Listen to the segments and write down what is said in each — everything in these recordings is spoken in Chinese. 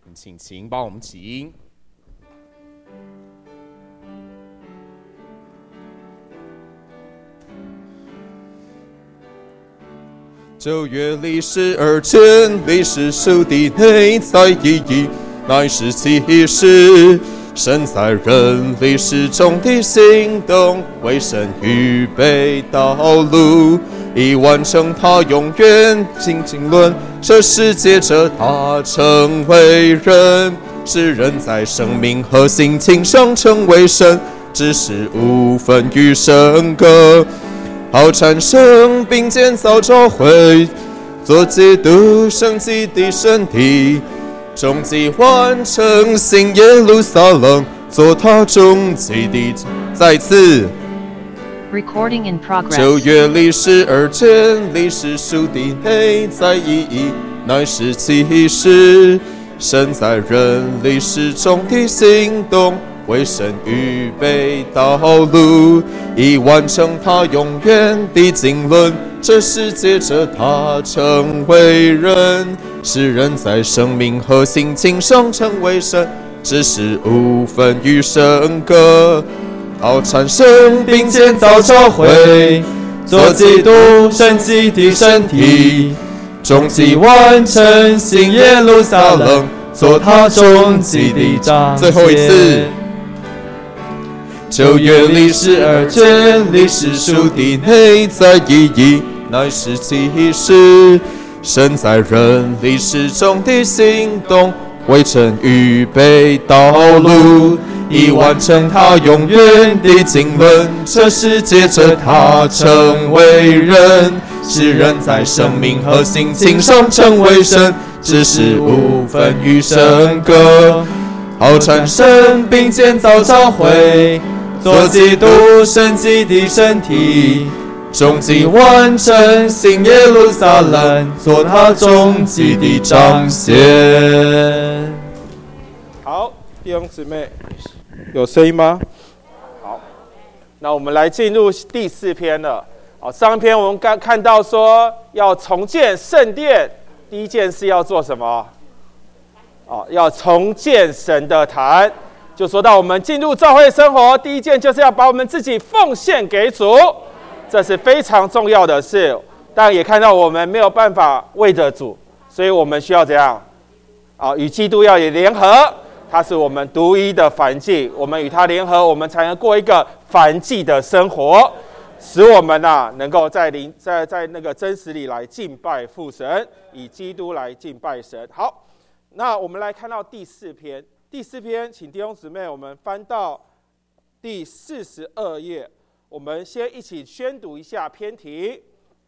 请琴帮我们起音。9月里时而见，历史书的内在意义，乃是启示神在人历史中的行动，为神预备道路，以完成他永远经纶。这世界这他成为人，使人在生命和心情上成为神，只是无分与神格。好产生并建造教会，做基督圣基的身体，终极完成新耶路撒冷，做他终极的再次。 Recording in progress. 9月历史而见，历史书的内在意义，乃是启示神在人历史中的行动，为神预备道路，以完成他永远的经纶。这世界这他成为人，使人在生命和心情上成为神，只是无分与神格。好产生并建造教会，做基督圣基的身体，终极完成新耶路撒冷，做他终极的彰显。最后一次。9月历史而见，历史书的内在意义，乃是启示神在人历史中的行动，为神预备道路，以完成他永远的经纶。这世界这他成为人，使人在生命和心情上成为神，只是无分与神格。好产生并建造教会，做基督圣基的身体，终极完成新耶路撒冷，做他终极的彰显。 好，弟兄姊妹，有声音吗？好，那我们来进入第4篇了。好，上篇我们刚看到说要重建圣殿，第一件事要做什么？要重建神的坛。就说到我们进入教会生活，第一件就是要把我们自己奉献给主，这是非常重要的事。当然也看到我们没有办法为着主，所以我们需要怎样？与基督要有联合，他是我们独一的燔祭，我们与他联合，我们才能过一个燔祭的生活，使我们能够在那个真实里来敬拜父神，以基督来敬拜神。好，那我们来看到第4篇。第4篇，请弟兄姊妹，我们翻到第42页，我们先一起宣读一下篇题。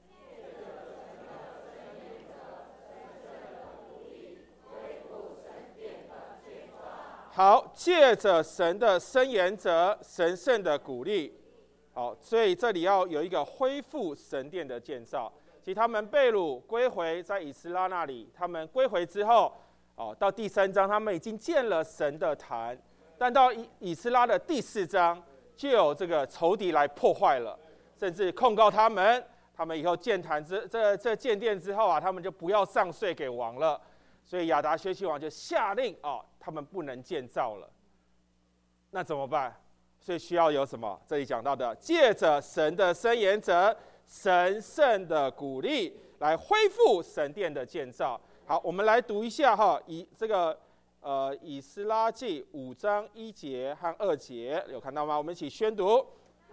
好，借着神的申言者，神圣的鼓励。好，所以这里要有一个恢复神殿的建造。其实他们被掳归回，在以斯拉那里，他们归回之后，到第3章，他们已经建了神的坛，但到以斯拉的第4章，就有这个仇敌来破坏了，甚至控告他们以后建坛这建殿之后他们就不要上税给王了，所以亚达薛西王就下令他们不能建造了。那怎么办？所以需要有什么？这里讲到的，借着神的申言者，神圣的鼓励，来恢复神殿的建造。好，我们来读一下以斯拉记5章1节和2节，有看到吗？我们一起宣读。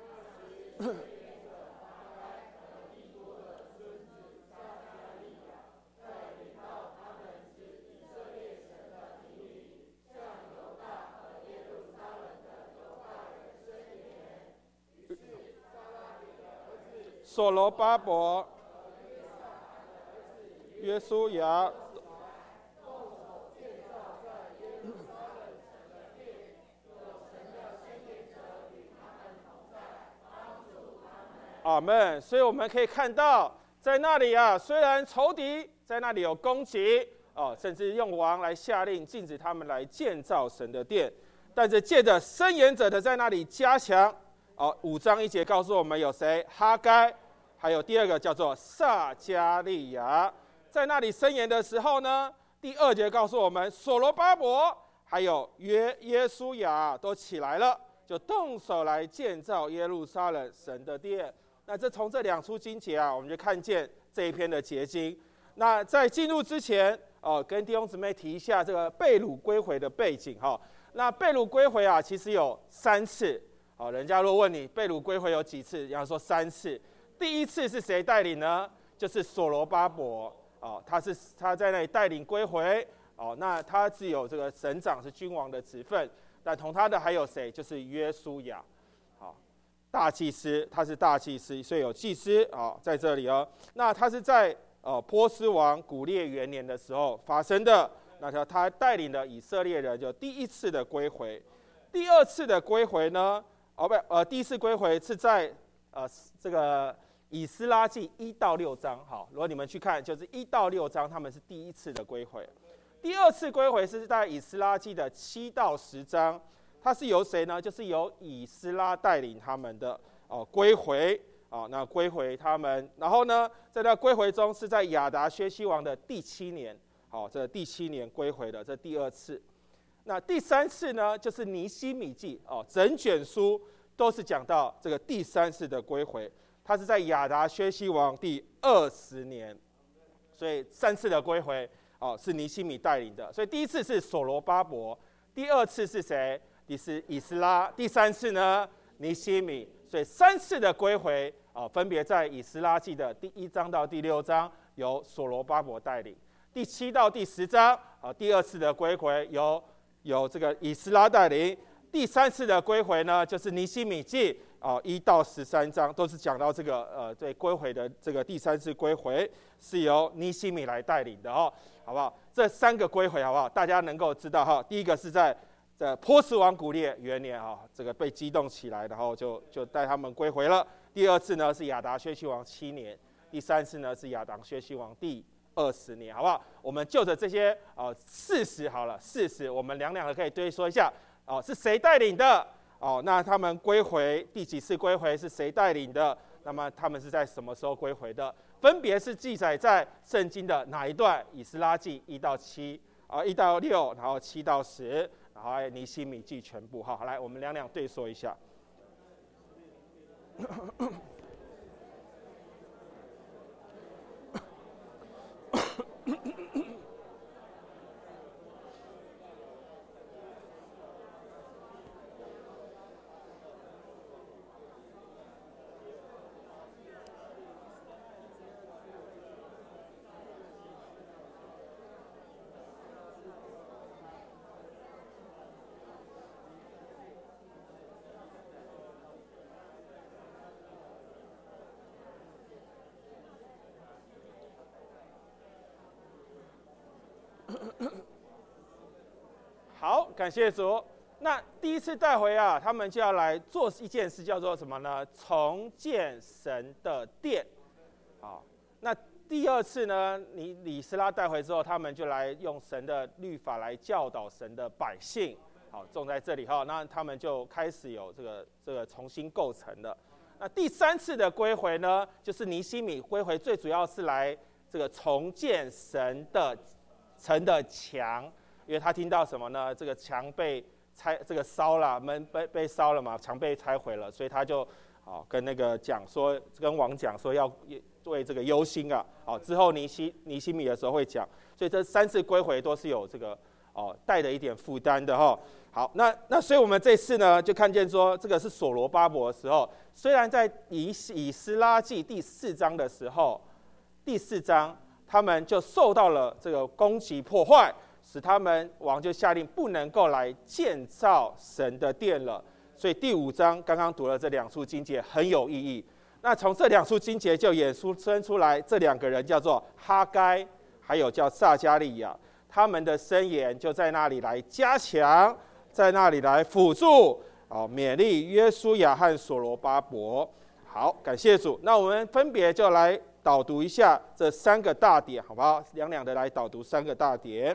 所罗巴伯、约书亚。阿们。所以我们可以看到，在那里虽然仇敌在那里有攻击甚至用王来下令禁止他们来建造神的殿，但是借着申言者的在那里加强。5章1节告诉我们有谁？哈该，还有第2个叫做撒迦利亚。在那里申言的时候呢， 第2节告诉我们，所罗巴伯还有耶稣亚都起来了，就动手来建造耶路撒冷神的殿。那从这2处经节啊，我们就看见这一篇的结晶。那在进入之前，跟弟兄姊妹提一下这个被掳归回的背景哈。那被掳归回啊，其实有3次。人家若问你被掳归回有几次，要说3次。第1次是谁带领呢？就是所罗巴伯。他在那里带领归回。那他是有这个省长，是君王的职分。但同他的还有谁？就是约书亚。大祭司，他是大祭司，所以有祭司在这里哦。那他是在波斯王古列元年的时候发生的。那他带领了以色列人，就第1次的归回。第2次的归回呢？第1次归回是在这个以斯拉记1到6章。好，如果你们去看，就是1到6章，他们是第1次的归回。第2次归回是在以斯拉记的7到10章，它是由谁呢？就是由以斯拉带领他们的归回。那归回他们，然后呢，在那归回中是在亚达薛西王的第7年。这第7年归回的，这第2次。那第3次呢，就是尼希米记。整卷书都是讲到这个第3次的归回，它是在亚达薛西王第20年。所以3次的归回是尼希米带领的。所以第1次是所罗巴伯，第2次是谁？是以斯拉，第3次呢尼希米。所以3次的归回分别在以斯拉记的第1章到第6章由所罗巴伯带领，第7到第10章第2次的归回由这个以斯拉带领，第3次的归回呢就是尼希米记1到13章都是讲到这个对归回的这个第3次归回是由尼希米来带领的好不好？这3个归回好不好？大家能够知道第一个是在波斯王古列元年这个被激动起来，然后就带他们归回了。第2次呢是亚达薛西王7年，第3次呢是亚达薛西王第20年，好不好？我们就着这些事实好了，事实我们两个可以对说一下是谁带领的那他们归回第几次归回是谁带领的？那么他们是在什么时候归回的？分别是记载在圣经的哪一段？以斯拉记1到7。1到6，然后7到10，然后尼希米记全部。好，来，我们两对说一下。好，感谢主。那第1次带回他们就要来做一件事，叫做什么呢？重建神的殿。那第2次呢，以斯拉带回之后，他们就来用神的律法来教导神的百姓。种在这里那他们就开始有这个重新构成的。那第3次的归回呢，就是尼希米归回，最主要是来这个重建神的城的墙，因为他听到什么呢？这个墙被这个烧了，门被烧了嘛，墙被拆毁了，所以他就跟那个讲说，跟王讲说要为这个忧心之后尼希米的时候会讲，所以这3次归回都是有这个带着一点负担的好，那所以我们这次呢就看见说，这个是所罗巴伯的时候，虽然在以斯拉记第4章的时候，第4章他们就受到了这个攻击破坏，使他们王就下令不能够来建造神的殿了。所以第5章刚刚读了这2处经节很有意义。那从这2处经节就衍生出来，这2个人叫做哈该，还有叫撒迦利亚，他们的箴言就在那里来加强，在那里来辅助勉励约书亚和所罗巴伯。好，感谢主。那我们分别就来导读一下这3个大点，好不好？两的来导读3个大点。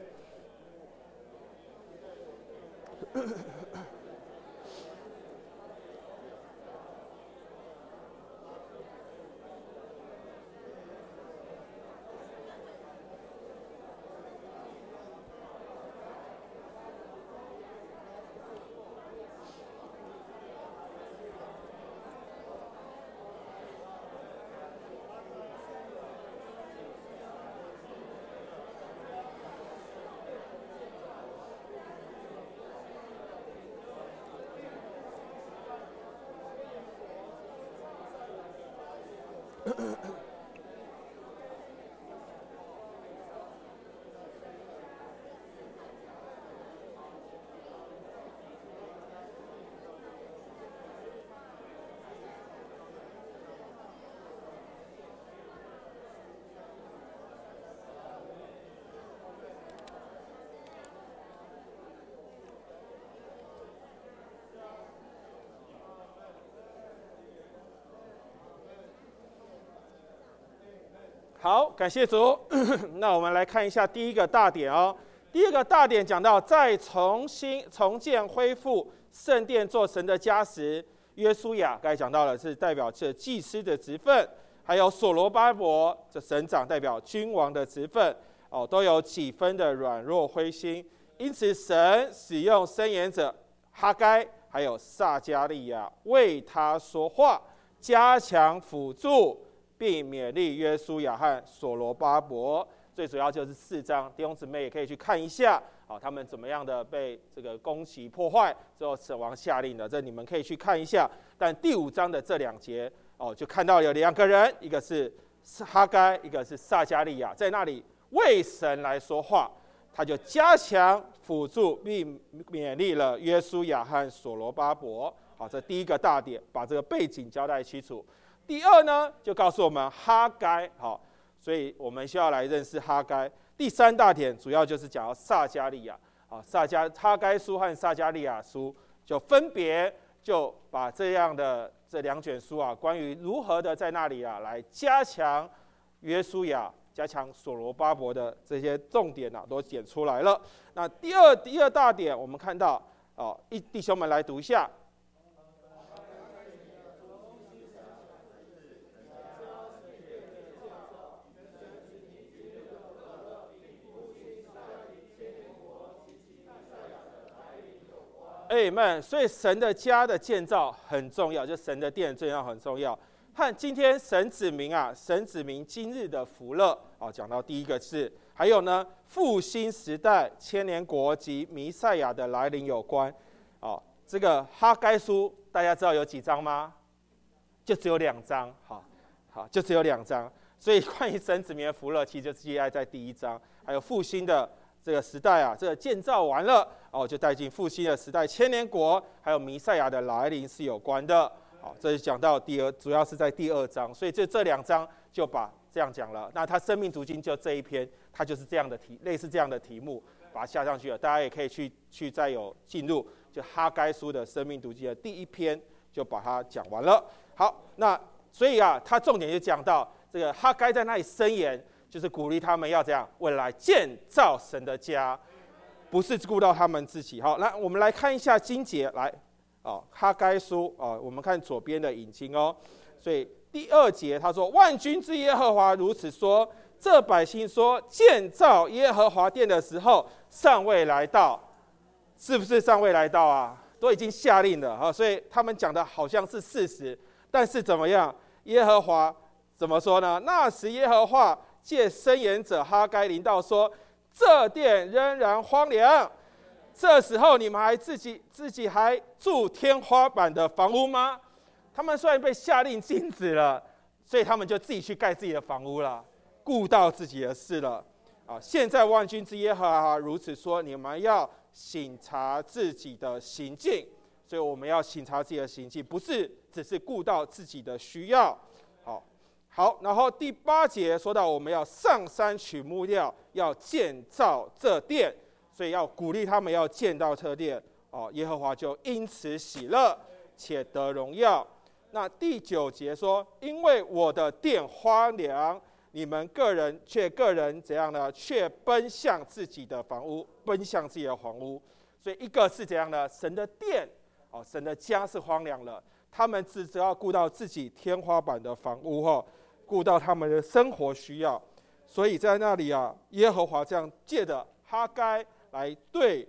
好，感谢主。那我们来看一下第一个大点哦。第一个大点讲到，在重建恢复圣殿做神的家时，约书亚刚才讲到了是代表这祭司的职分，还有所罗巴伯这省长代表君王的职分哦，都有几分的软弱灰心。因此，神使用申言者哈该还有撒迦利亚为他说话，加强辅助，并勉励约书亚和所罗巴伯。最主要就是4章，弟兄姊妹也可以去看一下，他们怎么样的被这个攻击破坏之后，神王下令的，这你们可以去看一下。但第5章的这2节，就看到有2个人，一个是哈该，一个是撒迦利亚，在那里为神来说话，他就加强辅助并勉励了约书亚和所罗巴伯。好，这第一个大点，把这个背景交代清楚。第二呢，就告诉我们哈该，好。所以我们需要来认识哈该。第3大点主要就是讲到撒迦利亚，哈该书和撒迦利亚书就分别就把这样的这2卷书关于如何的在那里来加强约书亚、加强所罗巴伯的这些重点都点出来了。那第二大点，我们看到弟兄们来读一下。Amen。所以神的家的建造很重要，就神的殿的建造很重要。和今天神子民今日的福乐讲到第一个是，还有呢复兴时代、千年国及弥赛亚的来临有关。这个哈该书大家知道有几章吗？就只有2章。好，就只有2章。所以关于神子民的福乐，其实就记在第1章。还有复兴的这个时代这个建造完了就带进复兴的时代，千年国还有弥赛亚的来临是有关的。好，这是讲到主要是在第2章，所以这2章就把这样讲了。那他生命读经就这一篇，它就是这样的类似这样的题目，把它下上去了。大家也可以去再有进入就哈该书的生命读经的第1篇，就把它讲完了。好，那所以他重点就讲到这个哈该在那里申言。就是鼓励他们要这样，为了来建造神的家，不是顾到他们自己。好，那我们来看一下经节，来，哈该书我们看左边的引经哦。所以第2节他说：“万军之耶和华如此说，这百姓说建造耶和华殿的时候尚未来到，是不是尚未来到都已经下令了所以他们讲的好像是事实，但是怎么样？耶和华怎么说呢？那时耶和华借申言者哈该临到说：这殿仍然荒凉，这时候你们还自己还住天花板的房屋吗？他们虽然被下令禁止了，所以他们就自己去盖自己的房屋了，顾到自己的事了。现在万军之耶和华如此说：你们要省察自己的行径。所以我们要省察自己的行径，不是只是顾到自己的需要。好，然后第8节说到我们要上山取木料，要建造这殿，所以要鼓励他们要建造这殿。耶和华就因此喜乐，且得荣耀。那第9节说，因为我的殿荒凉，你们个人怎样呢？却奔向自己的房屋，奔向自己的房屋。所以一个是怎样呢？神的殿，神的家是荒凉了，他们只要顾到自己天花板的房屋顾到他们的生活需要，所以在那里耶和华这样借着哈该来对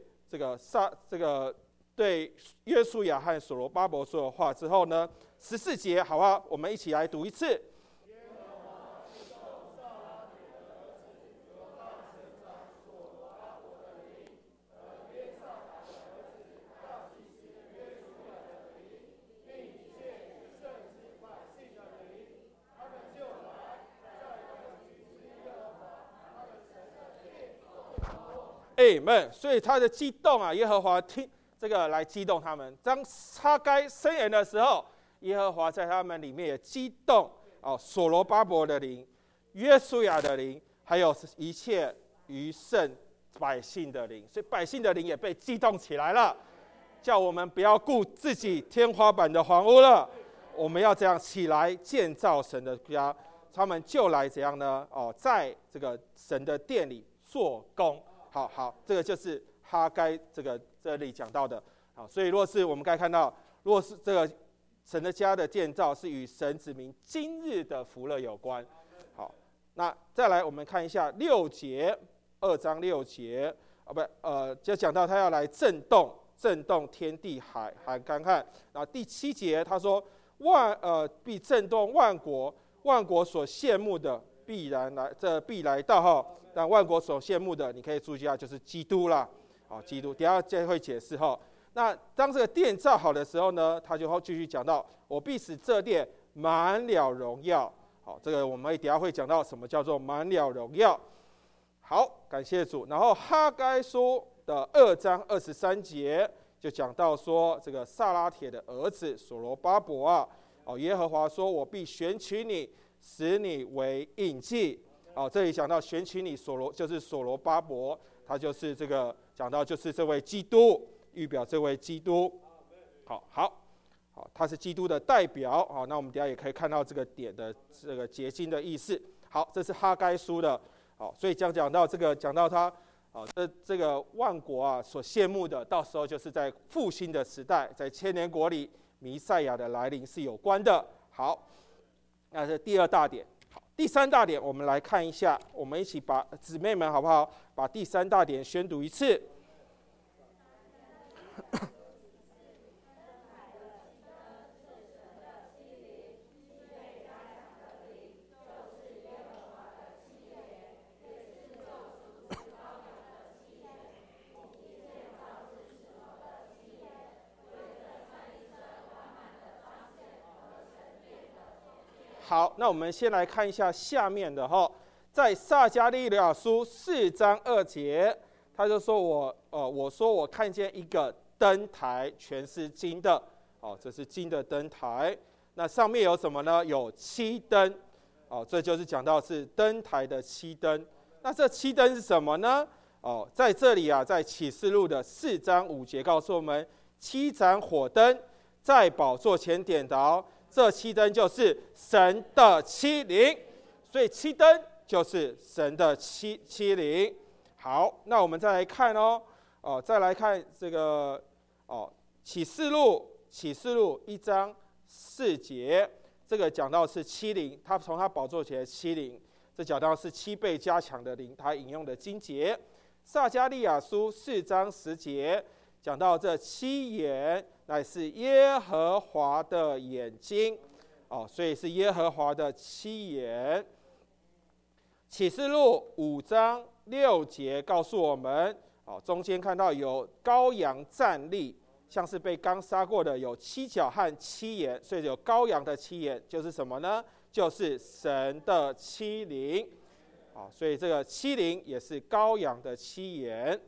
对约书亚和所罗巴伯说的话之后呢，14节，好吧，我们一起来读一次。Amen。所以他的激动耶和华听这个来激动他们。当哈该申言的时候，耶和华在他们里面也激动所罗巴伯的灵、约书亚的灵，还有一切余剩百姓的灵。所以百姓的灵也被激动起来了，叫我们不要顾自己天花板的房屋了，我们要这样起来建造神的家。 他们就来怎样呢？在这个神的殿里做工。好，这个就是哈该这里讲到的。好，所以若是我们该看到，若是这个神的家的建造是与神子民今日的福乐有关。好，那再来我们看一下6节，2章6节，就讲到他要来震动天地海干旱。然后第7节他说必震动万国所羡慕的必来到哈。但万国所羡慕的，你可以注意一下，就是基督啦。好，基督，等一下再会解释哈。那当这个殿造好的时候呢，他就继续讲到，我必使这殿满了荣耀。好，这个我们等一下会讲到什么叫做满了荣耀。好，感谢主。然后哈该书的2章23节就讲到说，这个撒拉铁的儿子所罗巴伯啊，耶和华说，我必选取你，使你为印记。这里讲到选取你就是所罗巴伯，他就是这个讲到就是这位基督，预表这位基督。好，他是基督的代表。好，那我们等一下也可以看到这个点的这个结晶的意思。好，这是哈该书的。好，所以讲到他，这个万国啊所羡慕的，到时候就是在复兴的时代，在千年国里，弥赛亚的来临是有关的。好，那是第2大点。好，第3大点，我们来看一下，我们一起把姊妹们好不好？把第3大点宣读一次。好，那我们先来看一下下面的哈，在撒迦利亚书4章2节，他就说我说我看见一个灯台，全是金的。这是金的灯台。那上面有什么呢？有7灯。这就是讲到是灯台的7灯。那这7灯是什么呢？在这里啊，在启示录的4章5节告诉我们，7盏火灯在宝座前点着。这7灯就是神的7灵，所以7灯就是神的七灵。好，那我们再来看再来看这个启示录1章4节，这个讲到是7灵，他从他宝座前的7灵，这讲到是7倍加强的灵，他引用的经节。撒迦利亚书4章10节讲到这7眼乃是耶和华的眼睛。所以是耶和华的7眼。启示录5章6节告诉我们，中间看到有羔羊站立，像是被刚杀过的，有7角和7眼，所以有羔羊的7眼，就是什么呢？就是神的7灵。所以这个7灵也是羔羊的7眼。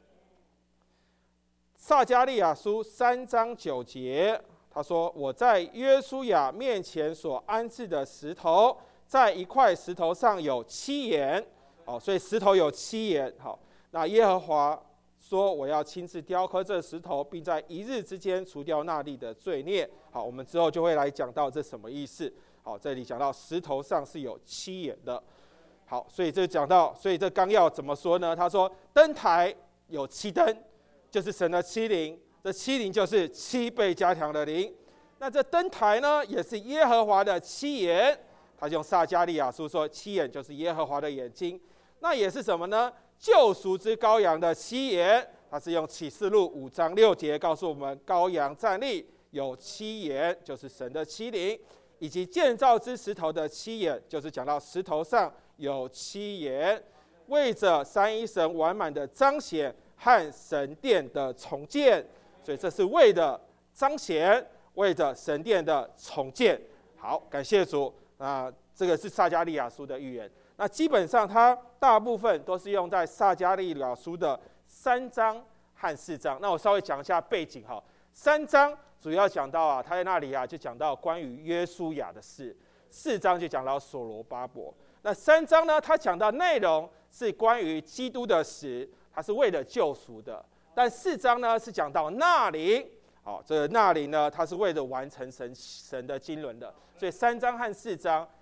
撒迦利亚书3章9节，他说，我在约书亚面前所安置的石头，在一块石头上有7眼。所以石头有7眼。好，那耶和华说，我要亲自雕刻这石头，并在1日之间除掉那地的罪孽。好，我们之后就会来讲到这什么意思。好，这里讲到石头上是有7眼的。好，所以这讲到，所以这纲要怎么说呢？他说，灯台有7灯，就是神的7灵，这7灵就是7倍加强的灵。那这灯台呢，也是耶和华的7眼。他用撒迦利亚书说，7眼就是耶和华的眼睛。那也是什么呢？救赎之羔羊的7眼。他是用启示录5章6节告诉我们，羔羊站立有7眼，就是神的7灵，以及建造之石头的7眼，就是讲到石头上有7眼，为着三一神完满的彰显和神殿的重建。所以这是为了彰显，为着神殿的重建。好，感谢主。这个是撒迦利亚书的预言。那基本上它大部分都是用在撒迦利亚书的3章和4章。那我稍微讲一下背景哈。3章主要讲到他在那里就讲到关于约书亚的事；4章就讲到所罗巴伯。那3章呢，他讲到内容是关于基督的死，他是为了救赎的；但4章呢是讲到纳灵。这个纳灵呢，它是为了完成神的经纶的。所以3章和4章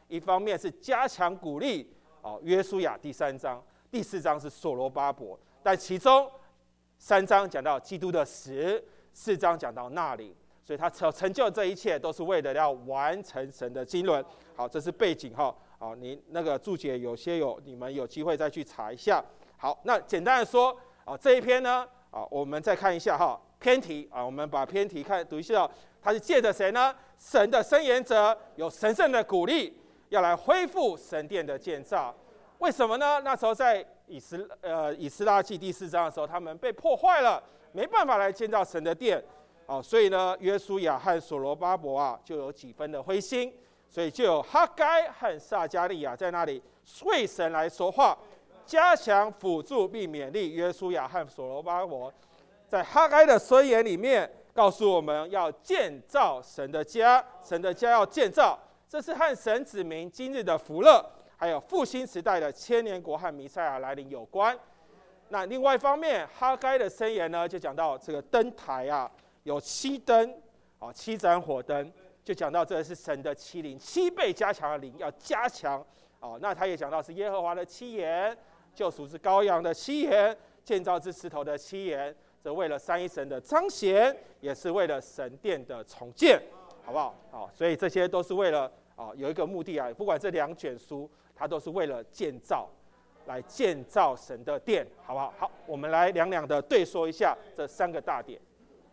一方面是加强鼓励约书亚第3章，第4章是所罗巴伯，但其中3章讲到基督的死，4章讲到那里，所以他成就这一切都是为了要完成神的经纶。好，这是背景哈。你那个注解你们有机会再去查一下。好，那简单的说这一篇呢我们再看一下哈篇题我们把篇题读一下。他是借着谁呢？神的申言者有神圣的鼓励，要来恢复神殿的建造。为什么呢？那时候在以斯拉记第4章的时候，他们被破坏了，没办法来建造神的殿所以呢，约书亚和所罗巴伯就有几分的灰心，所以就有哈该和撒迦利亚在那里为神来说话，加强辅助并勉励约书亚和所罗巴伯。在哈该的箴言里面告诉我们要建造神的家，神的家要建造，这是和神子民今日的福乐，还有复兴时代的千年国和弥赛亚来临有关。那另外一方面，哈该的箴言呢，就讲到这个灯台有7灯7盏火灯，就讲到这是神的7灵，7倍加强的灵要加强那他也讲到是耶和华的7言，救赎之羔羊的7言，建造之石头的7言，这为了三一神的彰显，也是为了神殿的重建，好不好？所以这些都是为了有一个目的不管这2卷书，它都是为了来建造神的殿，好不好？好，我们来两的对说一下这3个大点。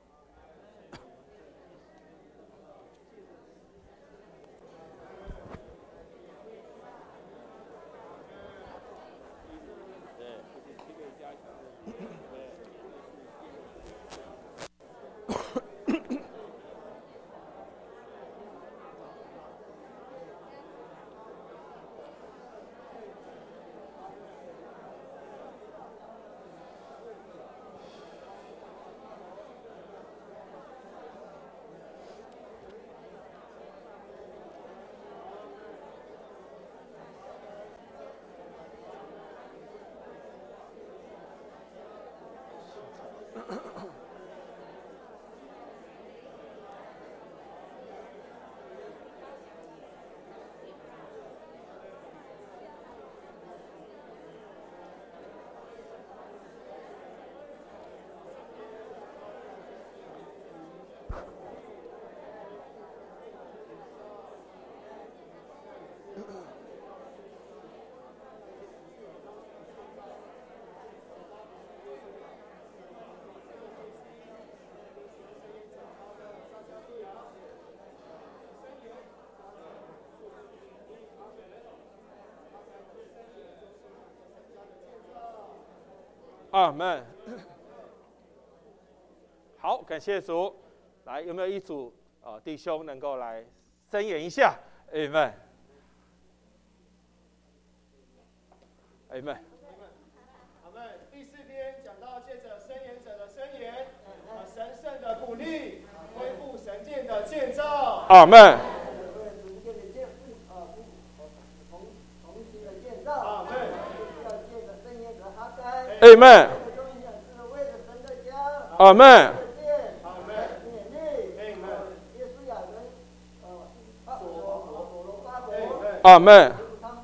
阿们。好，感谢主。来，有没有一组弟兄能够来申言一下？阿们。阿们。 阿们。第4篇讲到借着申言者的申言，神圣的鼓励，恢复神殿的建造。 阿们。阿们。阿们。阿门。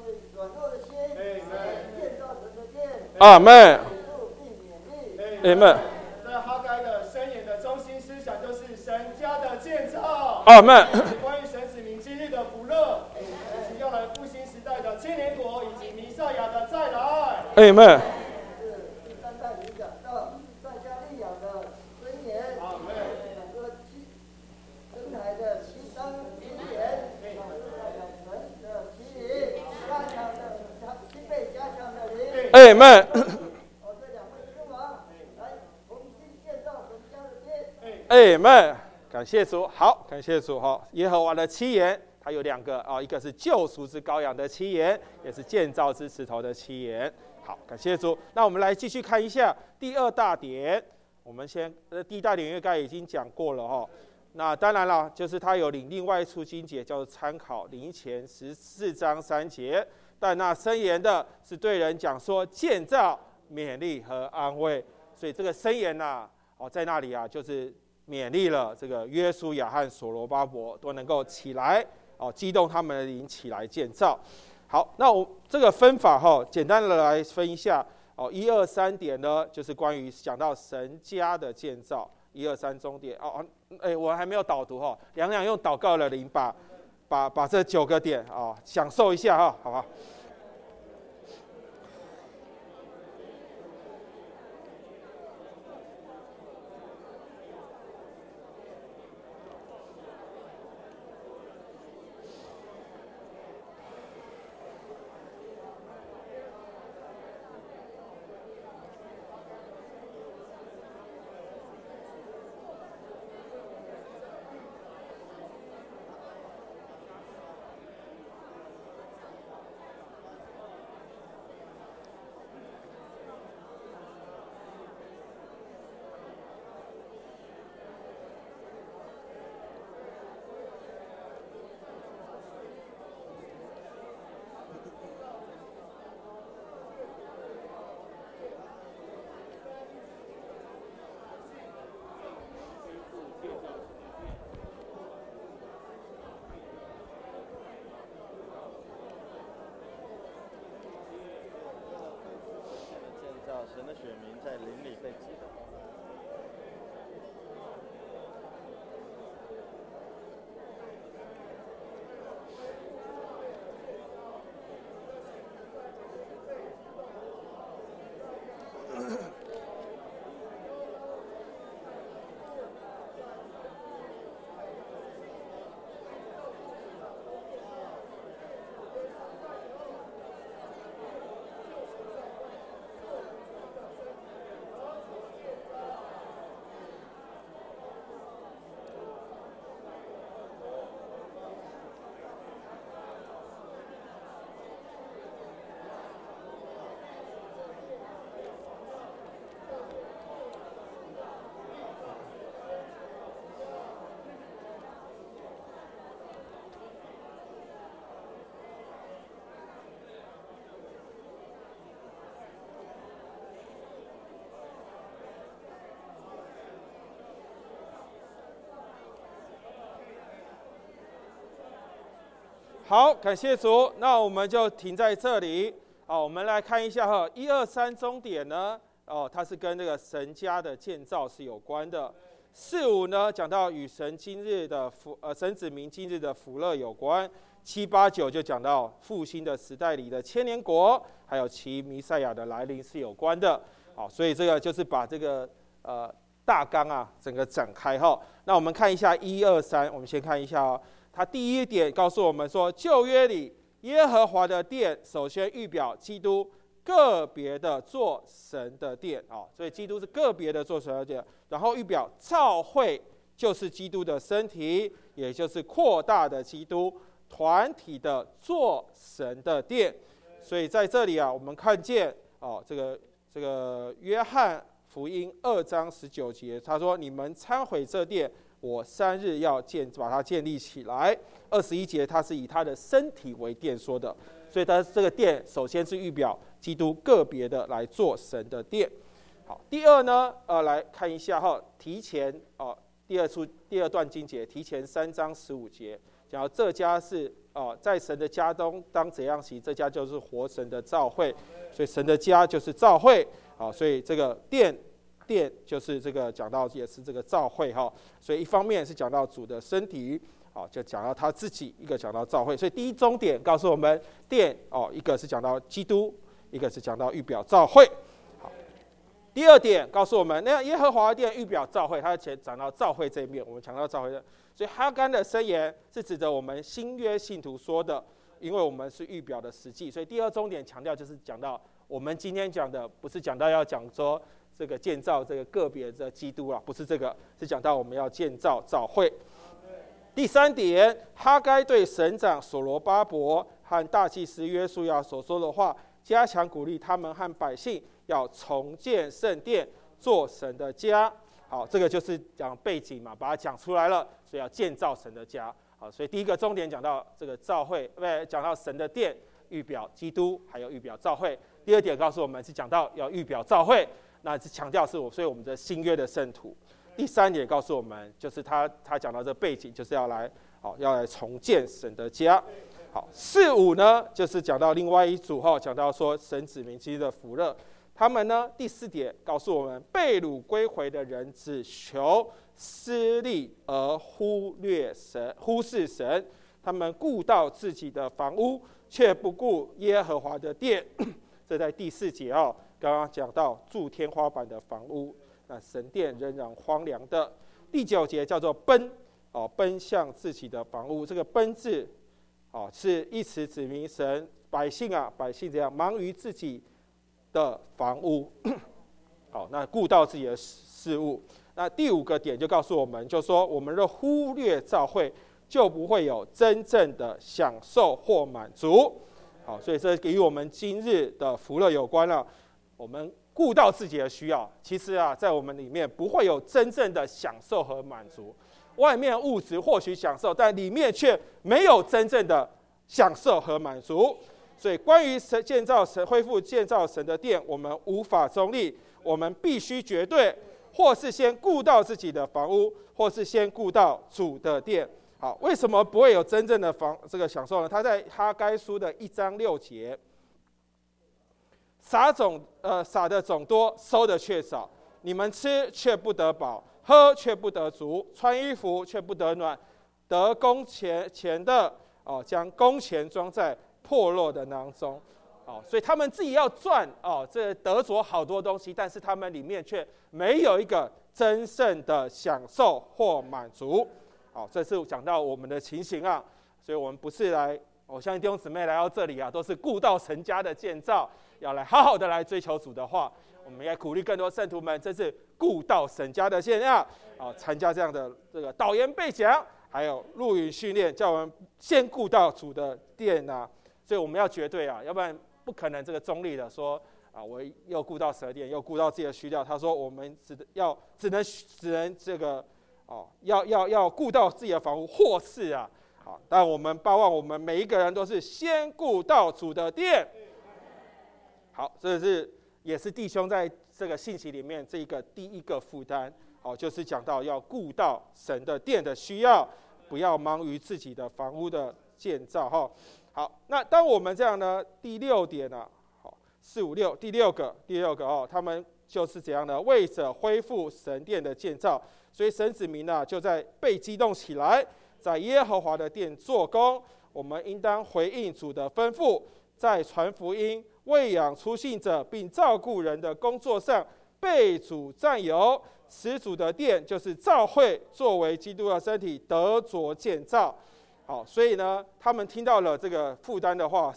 阿门。阿门。 在哈该的申言的中心思想就是神家的建造。 阿门。 关于神子民今日的福乐，以及要来复兴时代的千年国以及弥赛亚的再来。 阿门。 第3代里讲到撒迦利亚的箴言，讲说灯台的7灯7言，神的7灵，加强的7倍加强的灵。 阿门。 这2位君王来重新建造神家的殿。 阿门。感谢主，好，感谢主哈。耶和华的7言，它有2个一个是救赎之羔羊的7言，也是建造之石头的7言。好，感谢主。那我们来继续看一下第2大点。我们先第1大点因为刚才已经讲过了哈。那当然了，就是它有另外一处经节叫做参考灵前14章3节，但那申言的是对人讲说建造、勉励和安慰。所以这个申言在那里就是勉励了这个约书亚和所罗巴伯都能够起来激动他们的灵起来建造。好，那我这个分法简单的来分一下1、2、3点呢，就是关于讲到神家的建造。1、2、3终点我还没有导读两用祷告的灵把这9个点享受一下好吧？ 神的选民在灵里被激动。 好，感谢主。那我们就停在这里。我们来看一下1、2、3终点呢，它是跟这个神家的建造是有关的。4、5呢，讲到与神子民今日的福乐有关。7、8、9就讲到复兴的时代里的千年国，还有其弥赛亚的来临是有关的。所以这个就是把这个大纲整个展开那我们看一下1、2、3，我们先看一下它第一点告诉我们说，旧约里耶和华的殿首先预表基督个别的做神的殿所以基督是个别的做神的殿，然后预表召会就是基督的身体，也就是扩大的基督团体的做神的殿。所以在这里我们看见这个约翰福音2章19节，他说：“你们参毁这殿，我3日要把它建立起来。”21节，他是以他的身体为殿说的，所以他这个殿首先是预表基督个别的来做神的殿。好，第二呢，来看一下提前第二段经节，提前3章15节，讲到这家是在神的家中当怎样行，这家就是活神的召会，所以神的家就是召会。所以这个殿就是这个讲到也是这个召会所以一方面是讲到主的身体，就讲到他自己，一个讲到召会。所以第一终点告诉我们，殿一个是讲到基督，一个是讲到预表召会。好，第二点告诉我们，那耶和华的殿预表召会，他讲到召会这一面，我们强调召会的。所以哈该的箴言是指着我们新约信徒说的，因为我们是预表的实际。所以第二终点强调就是讲到我们今天讲的，不是讲到要讲说这个建造这个个别的基督不是这个，是讲到我们要建造召会。第三点，哈该对省长所罗巴伯和大祭司约书亚所说的话，加强鼓励他们和百姓要重建圣殿，做神的家。好，这个就是讲背景嘛，把它讲出来了，所以要建造神的家。好，所以第一个重点讲到这个召会，讲到神的殿，预表基督，还有预表召会。第二点告诉我们是讲到要预表召会，那是强调是所以我们的新约的圣徒。 第3点告诉我们，就是他讲到这背景，就是要来重建神的家。好，4、5呢，就是讲到另外一组讲到说神子民基督的福乐。他们呢，第4点告诉我们，被掳归回的人只求私利而忽视神，他们顾到自己的房屋，却不顾耶和华的殿。这在第4节刚刚讲到住天花板的房屋，那神殿仍然荒凉的。第9节叫做奔向自己的房屋，这个奔字是一词指明神百姓怎样忙于自己的房屋，那顾到自己的事物。那第5个点就告诉我们，就说我们若忽略召会，就不会有真正的享受或满足。所以这与我们今日的福乐有关了。我们顾到自己的需要，其实在我们里面不会有真正的享受和满足。外面物质或许享受，但里面却没有真正的享受和满足。所以关于恢复建造神的殿，我们无法中立，我们必须绝对，或是先顾到自己的房屋，或是先顾到主的殿。好，为什么不会有真正的这个享受呢？他在哈该书的1章6节，撒的种多，收的却少，你们吃却不得饱，喝却不得足，穿衣服却不得暖，得工钱的将工钱装在破落的囊中。所以他们自己要赚这得着好多东西，但是他们里面却没有一个真正的享受或满足。这是讲到我们的情形所以我们不是来，我相信弟兄姊妹来到这里都是顾到神家的建造，要来好好的来追求主的话。我们也鼓励更多圣徒们，这是顾到神家的建造参加这样的这个导言备讲，还有录影训练，叫我们先顾到主的殿所以我们要绝对要不然不可能这个中立的说我又顾到神的殿，又顾到自己的需要。他说我们只能这个要顾到自己的房屋，或是但我们盼望我们每一个人都是先顾到主的殿。好，这也是弟兄在这个信息里面这个第一个负担就是讲到要顾到神的殿的需要，不要忙于自己的房屋的建造好，那当我们这样呢，第6点4、5、6，第六个他们就是怎样呢？为着恢复神殿的建造，所以神子民就在被激动起来，在耶和华的殿做工。我们应当回应主的吩咐，在传福音、喂养初信者并照顾人的工作上被主占有，使主的殿就是教会作为基督的身体得着建造。好，所以呢，他们听到了这个负担的话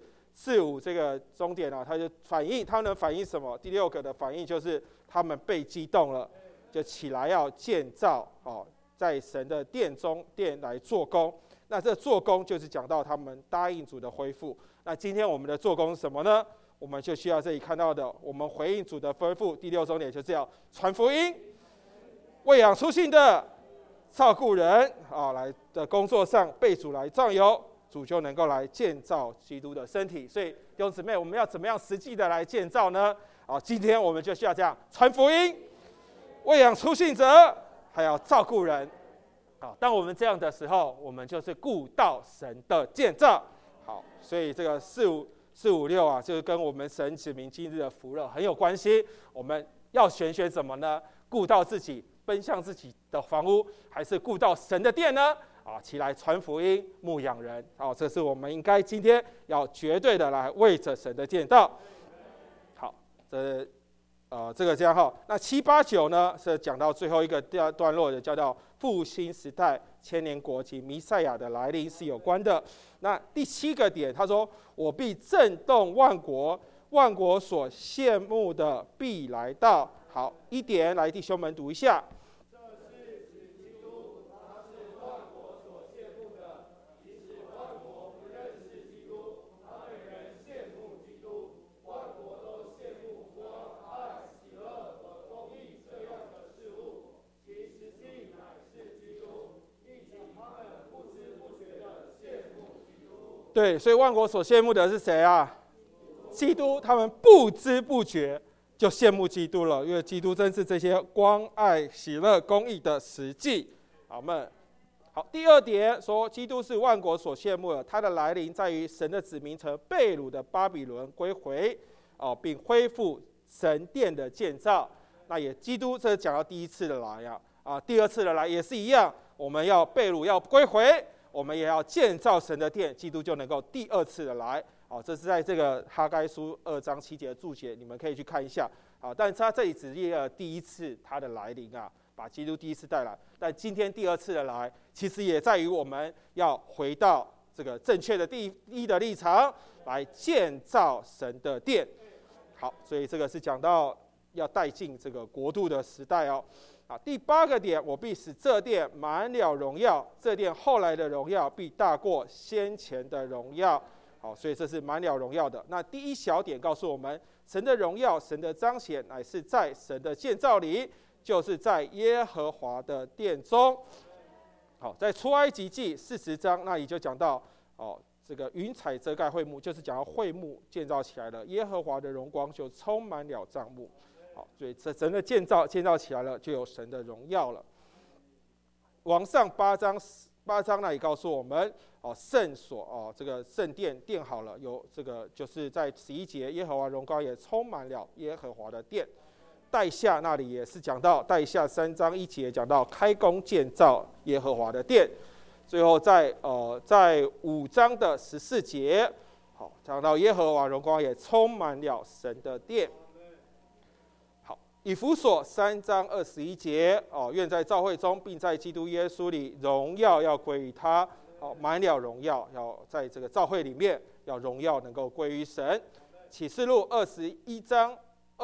，4、5这个终点他就反映，他们反映什么？第6个的反应就是他们被激动了，就起来要建造在神的殿来做工。那这做工就是讲到他们答应主的恢复。那今天我们的做工是什么呢？我们就需要这里看到的，我们回应主的吩咐。第6重点就是要传福音，喂养初信的，照顾人来的工作上被主来占有，主就能够来建造基督的身体。所以弟兄姊妹，我们要怎么样实际的来建造呢？今天我们就需要这样传福音，喂养初信者，还要照顾人。当我们这样的时候，我们就是顾到神的建造。好，所以这个4、5、6就是跟我们神子民今日的福乐很有关系。我们要选什么呢？顾到自己，奔向自己的房屋，还是顾到神的殿呢？起来传福音，牧养人。这是我们应该今天要绝对的来为着神的建造。好，这个这样那7、8、9呢是讲到最后一个段落的，叫做复兴时代、千年国及弥赛亚的来临是有关的。那第7个点，他说：“我必震动万国，万国所羡慕的必来到。”好，1点来，弟兄们读一下。 这是指基督，他是万国所羡慕的，即使万国不认识基督，他们仍羡慕基督。万国都羡慕光、爱、喜乐和公义这样的事物，其实际乃是基督，并且他们不知不觉地羡慕基督。 对，所以万国所羡慕的是谁基督，他们不知不觉就羡慕基督了，因为基督真是这些关爱、喜乐、公义的实际。好，我们好，第二点说，基督是万国所羡慕的，他的来临在于神的子民从被掳的巴比伦归回，并恢复神殿的建造。那也基督这讲到第一次的来第二次的来也是一样，我们要被掳要归回，我们也要建造神的殿，基督就能够第二次的来。这是在这个哈该书2章7节的注解，你们可以去看一下。但是他这里只列了第一次他的来临把基督第一次带来。但今天第二次的来，其实也在于我们要回到这个正确的第一的立场，来建造神的殿。好，所以这个是讲到要带进这个国度的时代第8个点，我必使这殿满了荣耀，这殿后来的荣耀必大过先前的荣耀。好，所以这是满了荣耀的。那第一小点告诉我们，神的荣耀、神的彰显，乃是在神的建造里，就是在耶和华的殿中。好，在出埃及记40章那里就讲到这个云彩遮盖会幕，就是讲到会幕建造起来了，耶和华的荣光就充满了帐幕。好，所以神的建造起来了，就有神的荣耀了。往上8章那里告诉我们，圣所这个圣殿建好了，有这个就是在11节，耶和华荣光也充满了耶和华的殿。带下那里也是讲到，带下3章1节讲到开工建造耶和华的殿。最后在5章的14节，好，讲到耶和华荣光也充满了神的殿。好，以弗所3章21节，愿在召会中，并在基督耶稣里，荣耀要归于他。满了荣耀，要在这个召会里面，要荣耀能够归于神。启示录21章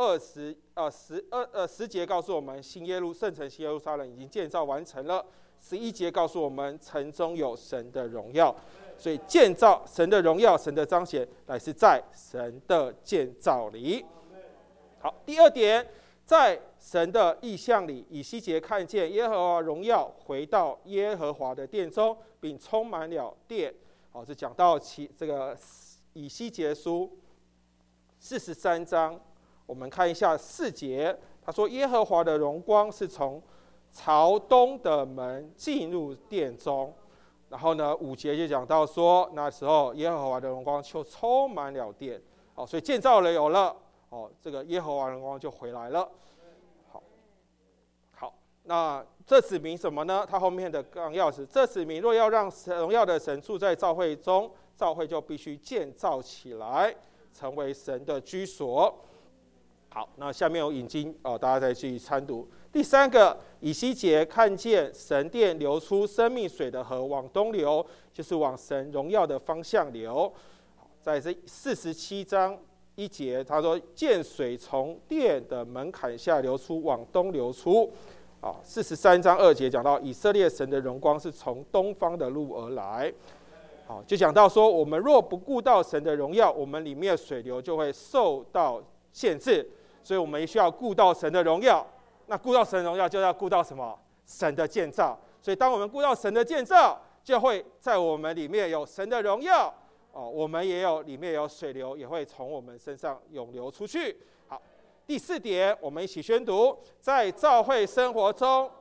10节告诉我们，圣城新耶路撒冷已经建造完成了。11节告诉我们，城中有神的荣耀。所以建造神的荣耀、神的彰显，乃是在神的建造里。好，第二点，在神的意象里，以西结看见耶和华荣耀回到耶和华的殿中，并充满了殿。好，这讲到这个以西结书43章，我们看一下4节，他说耶和华的荣光是从朝东的门进入殿中。然后呢，5节就讲到说，那时候耶和华的荣光就充满了殿。所以建造了有了，这个耶和华荣光就回来了。好，那这指明什么呢？他后面的纲要是：这指明若要让荣耀的神住在召会中，召会就必须建造起来，成为神的居所。好，那下面有引经大家再去参读。第3个，以西结看见神殿流出生命水的河，往东流，就是往神荣耀的方向流。在这47章1节，他说见水从殿的门槛下流出，往东流出。43章2节讲到以色列神的荣光是从东方的路而来。就讲到说，我们若不顾到神的荣耀，我们里面的水流就会受到限制。所以我们需要顾到神的荣耀。那顾到神的荣耀，就要顾到什么？神的建造。所以当我们顾到神的建造，就会在我们里面有神的荣耀。我们也有里面有水流，也会从我们身上涌流出去。好，第4点，我们一起宣读：在召会生活中，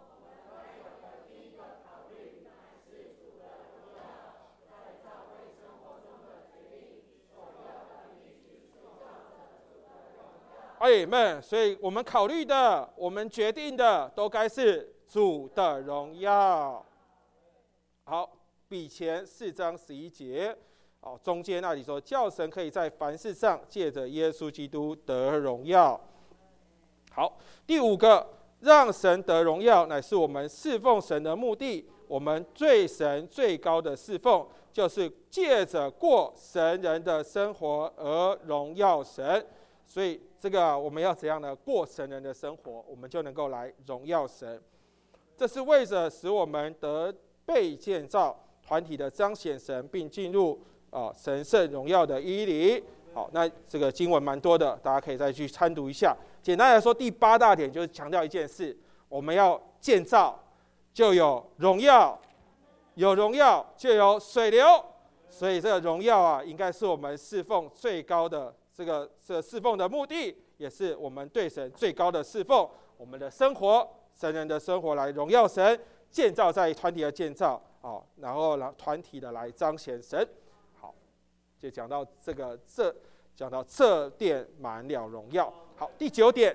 阿们。所以我们考虑的，我们决定的，都该是主的荣耀。好，比前4章11节，中间那里说，叫神可以在凡事上借着耶稣基督得荣耀。好，第5个，让神得荣耀，乃是我们侍奉神的目的。我们对神最高的侍奉，就是借着过神人的生活而荣耀神。所以这个我们要怎样呢？过神人的生活，我们就能够来荣耀神。这是为着使我们得被建造，团体的彰显神，并进入神圣荣耀的衣里。好，那这个经文蛮多的，大家可以再去参读一下。简单来说，第8大点就是强调一件事：我们要建造，就有荣耀，有荣耀就有水流。所以这个荣耀应该是我们侍奉最高的这个侍奉的目的， 也是我们对神最高的侍奉。我们的生活，神人的生活来荣耀神，建造在团体的建造，然后团体的来彰显神。好，就讲到讲到这殿满了荣耀。好，第九点，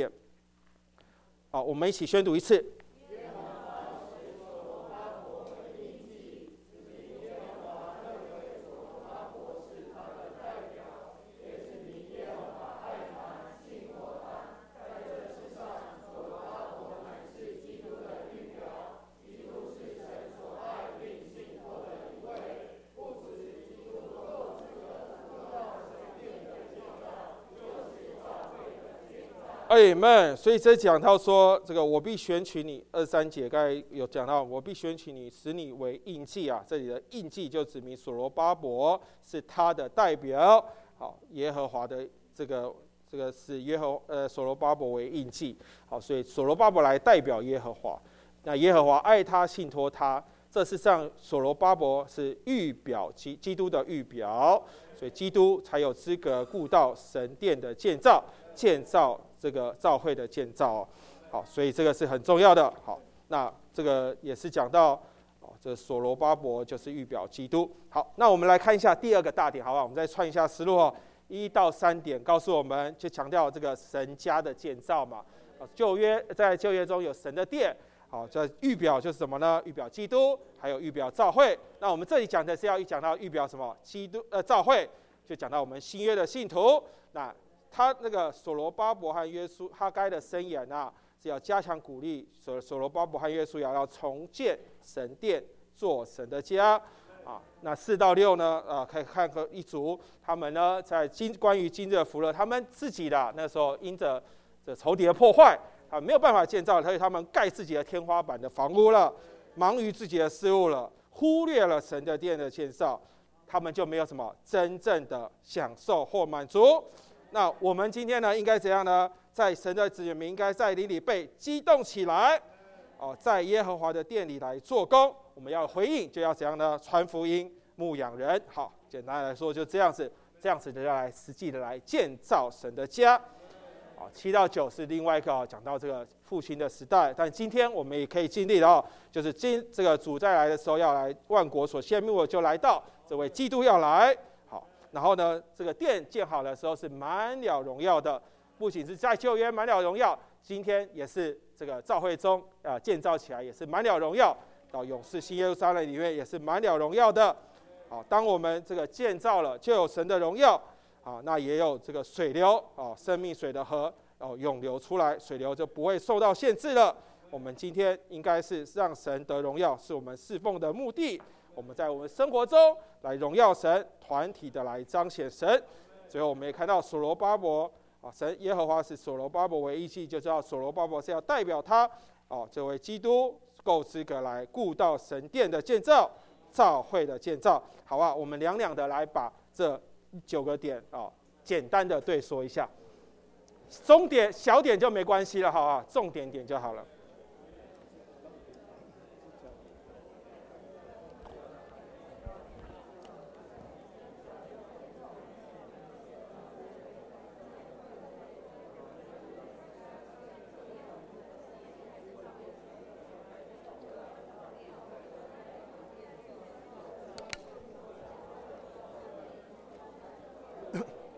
好，我们一起宣读一次。Amen。所以这讲到说，这个我必选取你，23节刚才有讲到，我必选取你，使你为印记啊。这里的印记就指明所罗巴伯是他的代表。好，耶和华的这个是所罗巴伯为印记。好，所以所罗巴伯来代表耶和华。那耶和华爱他，信托他。这事上所罗巴伯是预表基督的预表，所以基督才有资格顾到神殿的建造这个教会的建造。好，所以这个是很重要的。好，那这个也是讲到这所罗巴伯就是预表基督。好，那我们来看一下第二个大点，好不好？我们再串一下思路1到3点告诉我们，就强调这个神家的建造嘛。在旧约中有神的殿。好，这预表就是什么呢？预表基督，还有预表教会。那我们这里讲的是要讲到预表什么？教会，就讲到我们新约的信徒。那他那个所罗巴伯和约书哈该的申言是要加强鼓励所罗巴伯和约书亚要重建神殿，做神的家。那4到6呢？可以看个一组，他们呢在关于今日福乐，他们自己的那时候因着这仇敌的破坏。没有办法建造，所以他们盖自己的天花板的房屋了，忙于自己的事物了，忽略了神的殿的建造，他们就没有什么真正的享受或满足。那我们今天呢，应该怎样呢？在神的子民应该在灵里被激动起来，在耶和华的殿里来做工。我们要回应，就要怎样呢？传福音，牧养人。好，简单来说就这样子的要来实际的来建造神的家。7到9是另外一个讲到这个复兴的时代，但今天我们也可以经历了就是这个主再来的时候要来，万国所羡慕的就来到，这位基督要来。好，然后呢，这个殿建好的时候是满了荣耀的，不仅是在旧约满了荣耀，今天也是这个教会中建造起来也是满了荣耀，到勇士新耶路撒冷里面也是满了荣耀的。好，当我们这个建造了，就有神的荣耀。那也有这个水流生命水的河涌流出来，水流就不会受到限制了。我们今天应该是让神得荣耀，是我们侍奉的目的。我们在我们生活中来荣耀神，团体的来彰显神。最后我们也看到所罗巴伯神耶和华是所罗巴伯为印记，就知道所罗巴伯是要代表他这位基督够资格来顾到神殿的建造、教会的建造。好吧，我们两的来把这9个点简单的对说一下，重点小点就没关系了，好不好？重点就好了。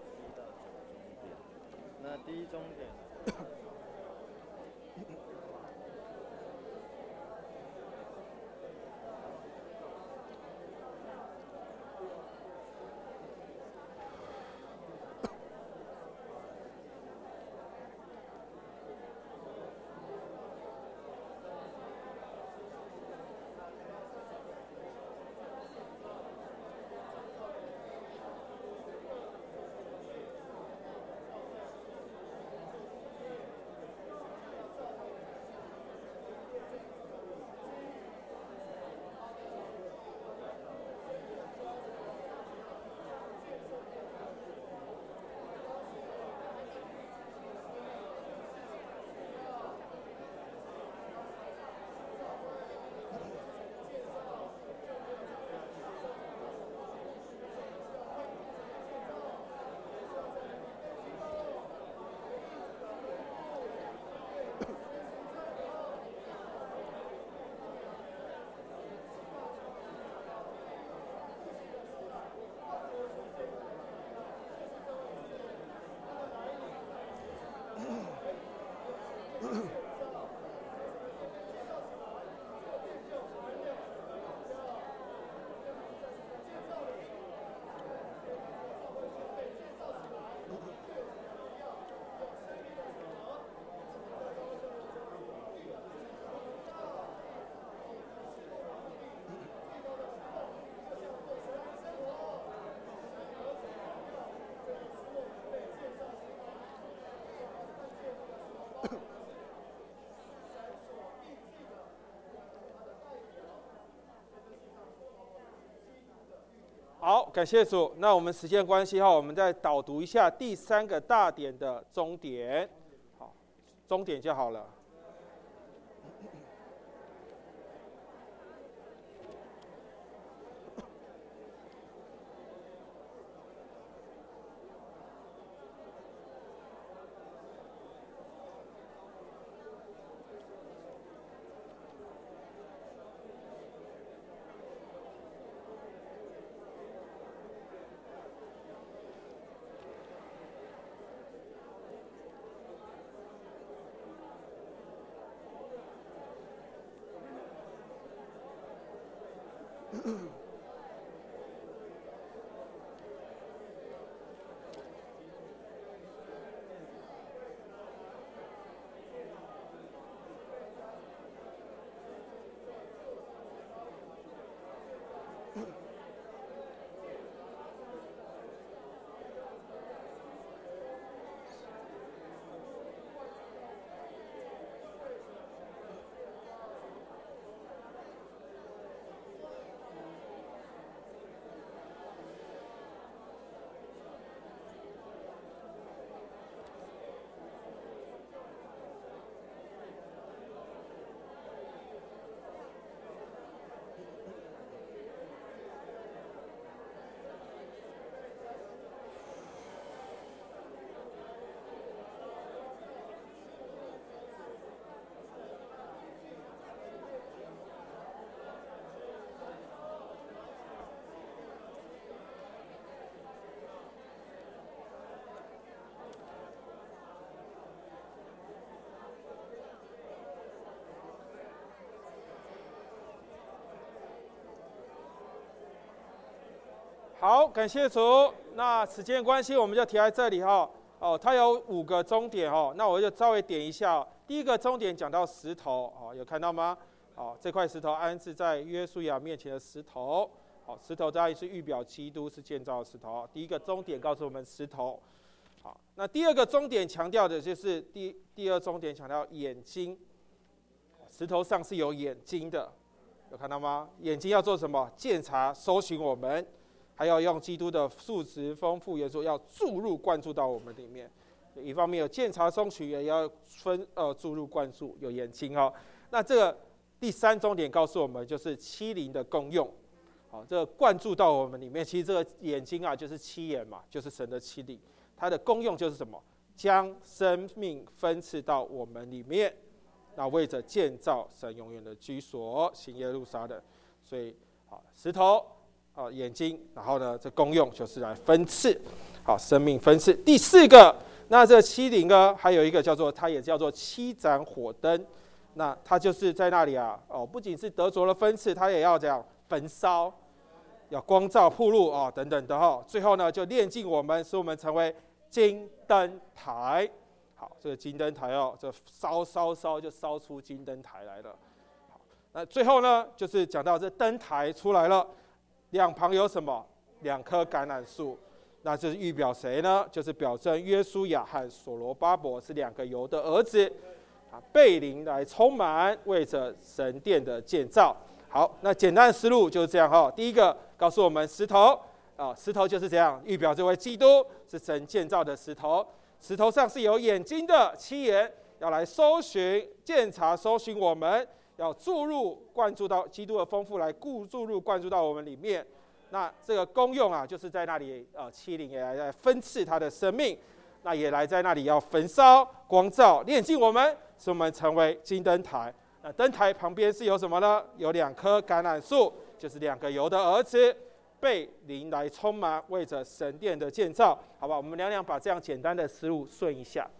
那第一重点， 好，感谢主。那我们时间关系我们再导读一下第3个大点的终点。好，终点就好了。好，感谢主。那时间关系，我们就提在这里它有5个终点那我就稍微点一下。第一个终点讲到石头有看到吗？这块石头安置在约书亚面前的石头。石头当然是预表基督是建造的石头。第一个终点告诉我们石头。好，那第2个终点强调的就是第2终点强调眼睛。石头上是有眼睛的，有看到吗？眼睛要做什么？鉴察、搜寻我们。还要用基督的素质丰富元素，要注入灌注到我们里面。一方面有鉴察搜寻，也要注入灌注，有眼睛那这个第3终点告诉我们，就是欺凌的功用。这个灌注到我们里面，其实这个眼睛就是七眼嘛，就是神的欺凌。它的功用就是什么？将生命分赐到我们里面，那为着建造神永远的居所，新耶路撒冷。所以石头。眼睛，然后呢，这功用就是来分赐，生命分赐。第4个，那这欺凌呢，还有一个它也叫做七盏火灯，那它就是在那里不仅是得着了分赐，它也要这样焚烧，要光照铺路等等的最后呢，就炼净我们，使我们成为金灯台。好，这个金灯台这烧就烧出金灯台来了。好，那最后呢，就是讲到这灯台出来了。两旁有什么？2棵橄榄树，那这是预表谁呢？就是表征约书亚和所罗巴伯是2个油的儿子，被灵来充满，为着神殿的建造。好，那简单的思路就是这样第一个告诉我们石头石头就是这样预表这位基督是神建造的石头，石头上是有眼睛的7眼，要来搜寻、鉴察、搜寻我们。要注入灌注到基督的丰富来注入灌注到我们里面，那这个功用就是在那里欺凌也来分赐他的生命，那也来在那里要焚烧、光照、炼净我们，使我们成为金灯台。那灯台旁边是有什么呢？有2棵橄榄树，就是2个油的儿子，被灵来充满，为着神殿的建造。好吧，我们两把这样简单的思路顺一下。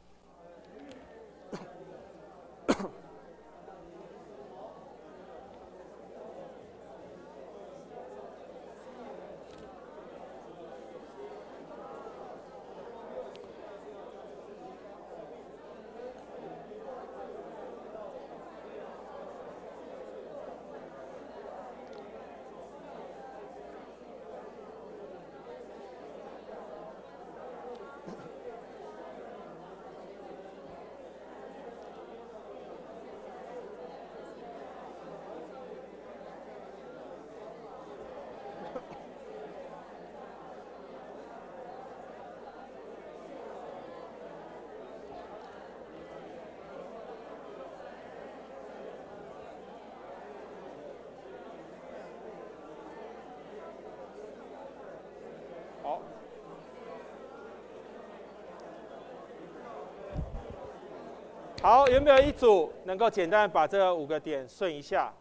好，有没有一组能够简单把这5个点顺一下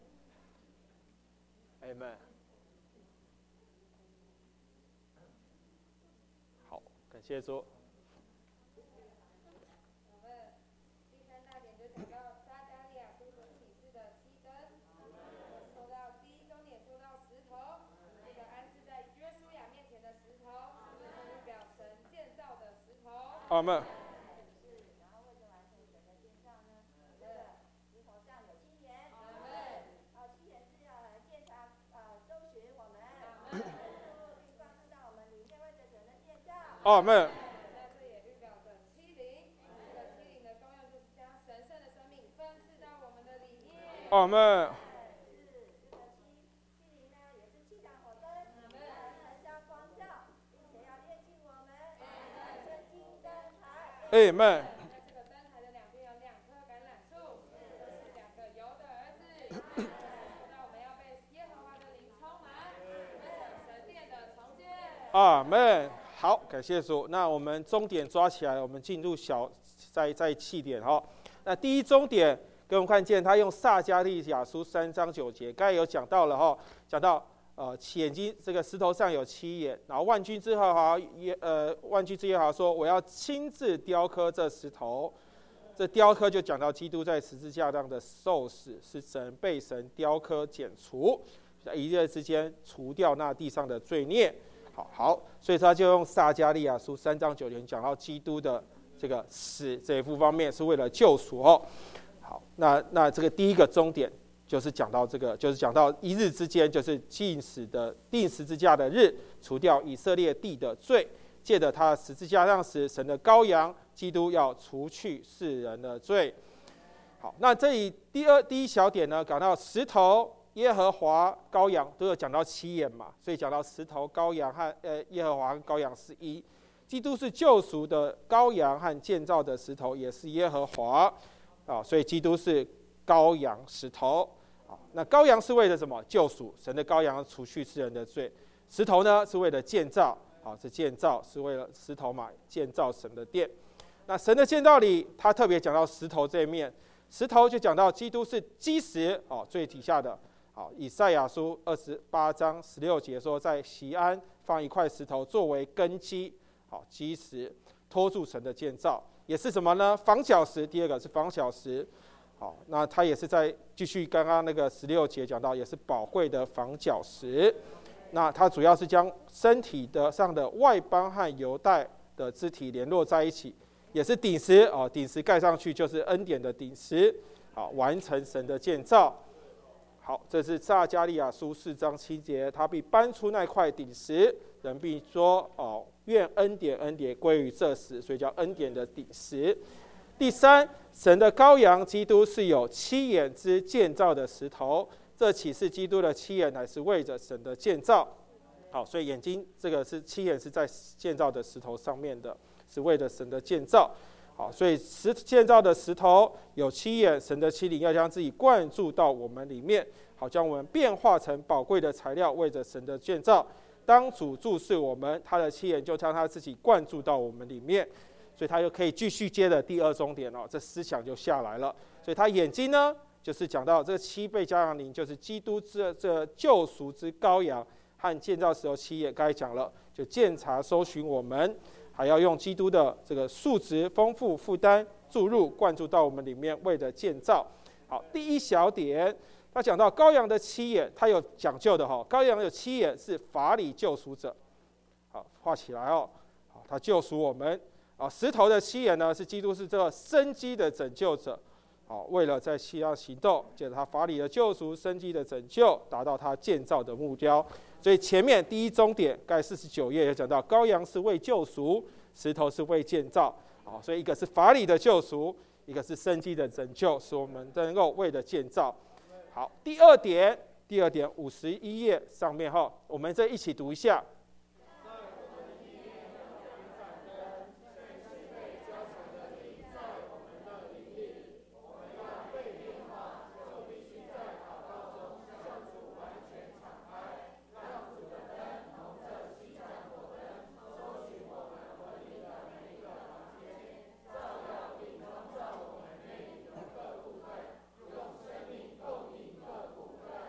？Amen。好，感谢主。 我们第3大点就讲到撒迦利亚书所启示的7灯，说到第1中点说到石头，这个安置在约书亚面前的石头，是预表神建造的石头。 阿们。阿们。 那这也预表着欺凌，这个欺凌的功用就是将神圣的生命分赐到我们的里面。 阿们。阿们。 在这个灯台的两边有2棵橄榄树，这是2个油的儿子。说到我们要被耶和华的灵充满，神殿的重建。 阿们。好，感谢主。那我们终点抓起来，我们进入在气点哈。那第一终点，给我们看见他用撒迦利亚书3章9节，刚才有讲到了哈，讲到眼睛这个石头上有7眼，然后万军之耶和华说，我要亲自雕刻这石头。这雕刻就讲到基督在十字架上的受死，是被神雕刻剪除，在一夜之间除掉那地上的罪孽。好，所以他就用撒迦利亚书3章9节讲到基督的这个死这一方面是为了救赎哦。好，那这个第一个终点就是讲到这个，就是讲到一日之间，就是定十字架的日，除掉以色列地的罪，借着他十字架上死，神的羔羊基督要除去世人的罪。好，那这里第一小点呢，讲到石头、耶和华、羔羊都有讲到7眼嘛，所以讲到石头、羔羊和耶和华和羔羊是一。基督是救赎的羔羊和建造的石头，也是耶和华啊，所以基督是羔羊石头啊。那羔羊是为了什么？救赎，神的羔羊除去世人的罪。石头呢是为了建造啊，是建造，是为了石头嘛，建造神的殿。那神的建造里，他特别讲到石头这一面，石头就讲到基督是基石哦，最底下的。好，以赛亚书28章16节说，在锡安放一块石头作为根基，好，基石托住神的建造，也是什么呢？房角石。第二个是房角石。好，那它也是在继续刚刚那个16节讲到，也是宝贵的房角石。那它主要是将身体上的外邦和犹太的肢体联络在一起，也是顶石哦，顶石盖上去就是恩典的顶石，好，完成神的建造。好，这是撒迦利亚书4章7节，他必搬出那块顶石，人必说哦，愿恩典归于这石，所以叫恩典的顶石。第3，神的羔羊基督是有7眼之建造的石头，这启示基督的7眼乃是为着神的建造。好，所以眼睛这个是7眼是在建造的石头上面的，是为了神的建造。好，所以建造的石头有7眼，神的7灵要将自己灌注到我们里面，好将我们变化成宝贵的材料，为着神的建造。当主注视我们，他的7眼就将他自己灌注到我们里面，所以他就可以继续接着第2终点了，这思想就下来了。所以他眼睛呢，就是讲到这7倍加上0，就是基督这救赎之羔羊和建造时候7眼，刚才讲了，就鉴察搜寻我们。还要用基督的这个数值丰富负担注入灌注到我们里面，为了建造。好，第1小点，他讲到羔羊的7眼，他有讲究的哈。羔羊有7眼是法理救赎者，好画起来哦。好，他救赎我们啊。石头的7眼呢，是基督是这个生机的拯救者，好，为了在西上行动，借着他法理的救赎、生机的拯救，达到他建造的目标。所以前面第1终点，盖49页也讲到，羔羊是为救赎，石头是为建造。好，所以一个是法理的救赎，一个是生机的拯救，使我们能够为了建造。好，第二点51页上面哈，我们再一起读一下。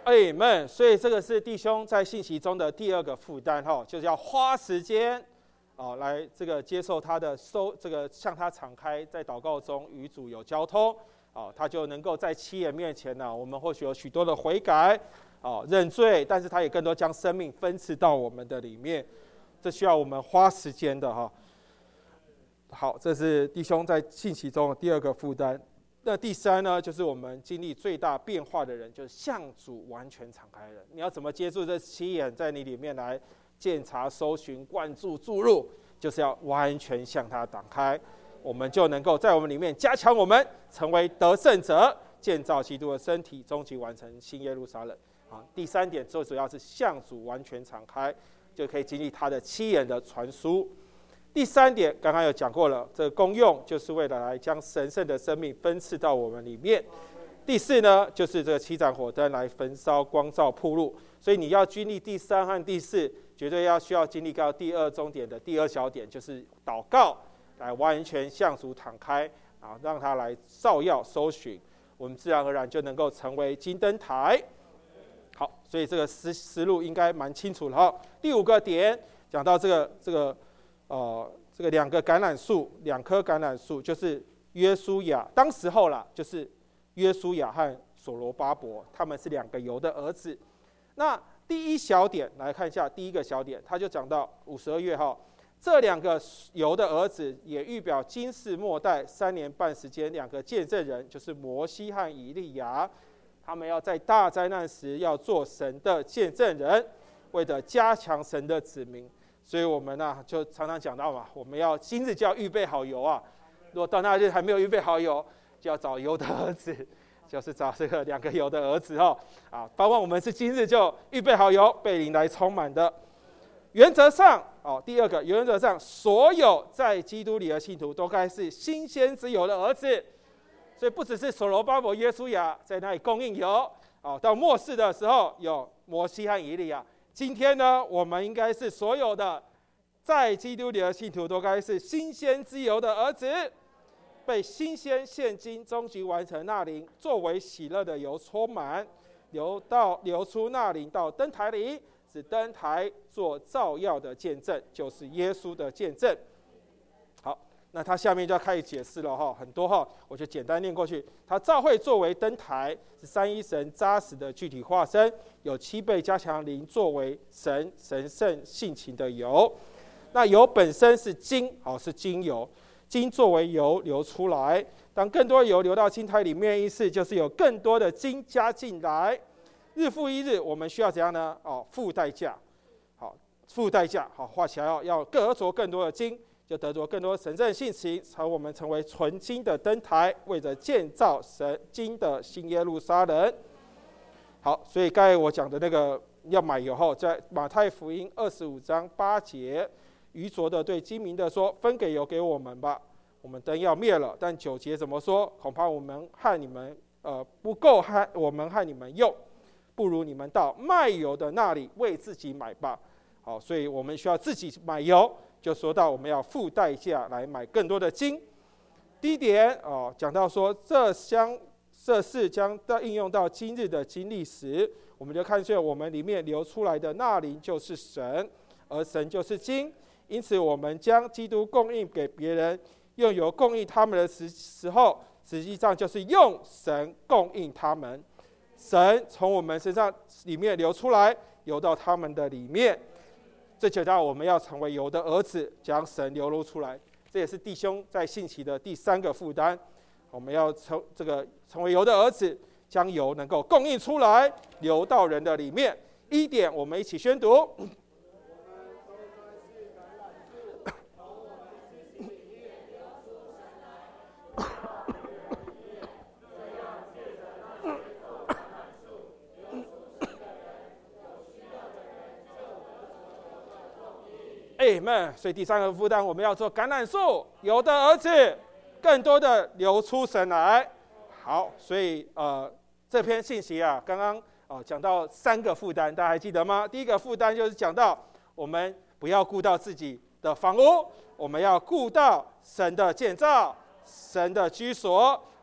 Amen。所以这个是弟兄在信息中的第二个负担就是要花时间来这个接受他的这个向他敞开，在祷告中与主有交通他就能够在亲人面前我们或许有许多的悔改认罪，但是他也更多将生命分赐到我们的里面，这需要我们花时间的好，这是弟兄在信息中的第二个负担。那第三呢，就是我们经历最大变化的人，就是向主完全敞开的人。你要怎么接触这七眼在你里面来鉴察、搜寻、灌注、注入，就是要完全向他打开，我们就能够在我们里面加强我们，成为得胜者，建造基督的身体，终极完成新耶路撒冷。第三点最主要是向主完全敞开，就可以经历他的七眼的传输。第三点刚刚有讲过了，这个功用就是为了来将神圣的生命分赐到我们里面。第四呢，就是这个七盏火灯来焚烧、光照、铺路。所以你要经历第三和第四，绝对需要经历到第二终点的第二小点，就是祷告，来完全向主敞开，让他来照耀、搜寻，我们自然而然就能够成为金灯台。好，所以这个思路应该蛮清楚了第五个点讲到这个两颗橄榄树，就是约书亚，当时候就是约书亚和所罗巴伯，他们是两个油的儿子。那第一小点来看一下，第一个小点，他就讲到52月这两个油的儿子也预表今世末代3年半时间，两个见证人就是摩西和以利亚，他们要在大灾难时要做神的见证人，为了加强神的子民。所以我们就常常讲到我们要今日就要预备好油如果到那日还没有预备好油，就要找油的儿子，就是找这个两个油的儿子包括我们是今日就预备好油，被灵来充满的。原则上第二个原则上，所有在基督里的信徒都该是新鲜之油的儿子。所以不只是所罗巴伯、约书亚在那里供应油到末世的时候有摩西和以利亚。今天呢，我们应该是所有的在基督里的信徒都该是新鲜之油的儿子，被新鲜现今终极完成那灵作为喜乐的油充满，流出那灵到灯台里，使灯台做照耀的见证，就是耶稣的见证。好，那他下面就要开始解释了很多我就简单念过去。他照会作为灯台，是三一神扎实的具体化身，有7倍加强灵作为神圣性情的油。那油本身是金是精油，金作为油流出来。当更多油流到金台里面，意思就是有更多的金加进来。日复一日，我们需要怎样呢？付代价。付代价画起来要得着更多的金，就得着更多神圣性情，我们成为纯金的灯台，为着建造神金的新耶路撒冷。好，所以刚才我讲的那个要买油后，在马太福音25章8节，愚拙的对精明的说：“分给油给我们吧，我们灯要灭了。”但9节怎么说？恐怕我们和你们不够我们和你们用，不如你们到卖油的那里为自己买吧。好，所以我们需要自己买油。就说到我们要付代价来买更多的金。第一点讲到说这事将应用到今日的经历时，我们就看见我们里面流出来的那灵就是神，而神就是金。因此我们将基督供应给别人，用油供应他们的时候，实际上就是用神供应他们。神从我们身上里面流出来，流到他们的里面。这就让我们要成为油的儿子，将神流露出来。这也是弟兄在信息的第3个负担。我们要成为油的儿子，将油能够供应出来，流到人的里面。1点，我们一起宣读。Amen。所以第3个负担，我们要做橄榄树，油的儿子，更多的流出神来。好，所以这篇信息刚刚讲到3个负担，大家还记得吗？第一个负担就是讲到我们不要顾到自己的房屋，我们要顾到神的建造、神的居所，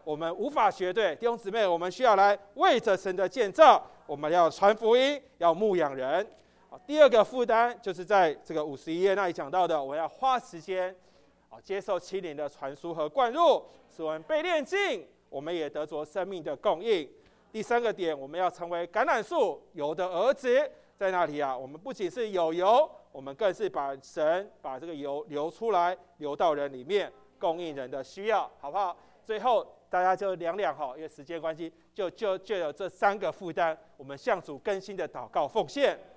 我们无法学对，弟兄姊妹，我们需要来为着神的建造，我们要传福音，要牧养人。第二个负担就是在这个51页那里讲到的，我要花时间接受7年的传输和灌入，使我们被炼净，我们也得着生命的供应。第三个点，我们要成为橄榄树油的儿子，在那里我们不仅是有油，我们更是把这个油流出来，流到人里面，供应人的需要，好不好？最后大家就量量因为时间关系，就有这3个负担，我们向主更新的祷告奉献。